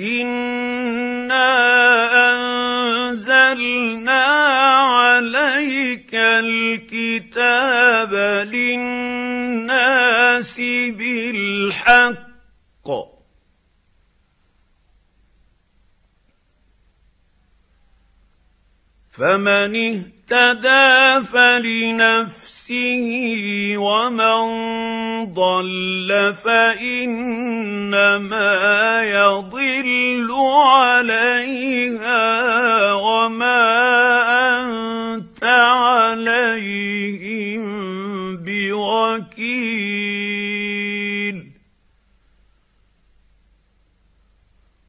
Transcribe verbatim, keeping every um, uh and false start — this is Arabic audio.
إِنَّا أَنزَلْنَا عَلَيْكَ الْكِتَابَ لِلنَّاسِ بِالْحَقِّ ۖ فَمَنِ اهْتَدَىٰ فَلِنَفْسِهِ وَمَن ضَلَّ فَإِنَّمَا يَضِلُّ عَلَيْهَا وَمَا